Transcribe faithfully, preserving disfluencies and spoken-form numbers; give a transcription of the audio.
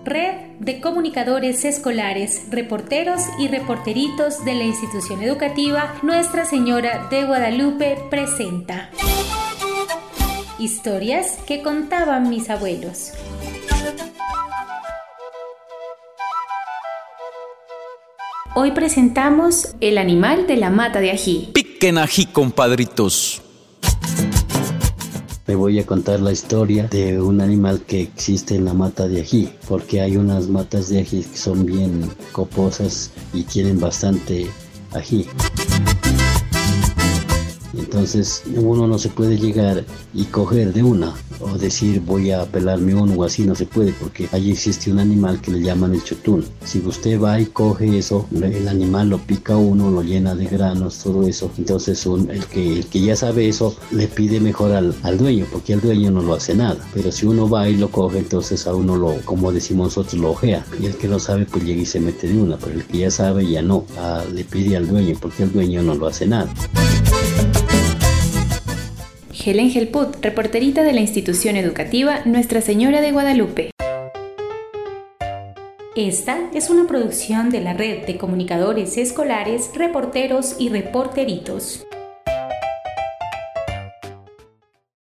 Red de Comunicadores Escolares, Reporteros y Reporteritos de la Institución Educativa Nuestra Señora de Guadalupe presenta Historias que contaban mis abuelos. Hoy presentamos El animal de la mata de ají. Piquen ají, compadritos. Le voy a contar la historia de un animal que existe en la mata de ají, porque hay unas matas de ají que son bien coposas y tienen bastante ají. Entonces uno no se puede llegar y coger de una o decir voy a pelarme uno o así, no se puede, porque allí existe un animal que le llaman el chotún. Si usted va y coge eso, el animal lo pica a uno, lo llena de granos, todo eso. Entonces un, el, que, el que ya sabe eso le pide mejor al, al dueño, porque el dueño no lo hace nada. Pero si uno va y lo coge, entonces a uno lo, como decimos nosotros, lo ojea. Y el que no sabe pues llega y se mete de una, pero el que ya sabe ya no, a, le pide al dueño, porque el dueño no lo hace nada. Helen Gelput, reporterita de la Institución Educativa Nuestra Señora de Guadalupe. Esta es una producción de la Red de Comunicadores Escolares, Reporteros y Reporteritos.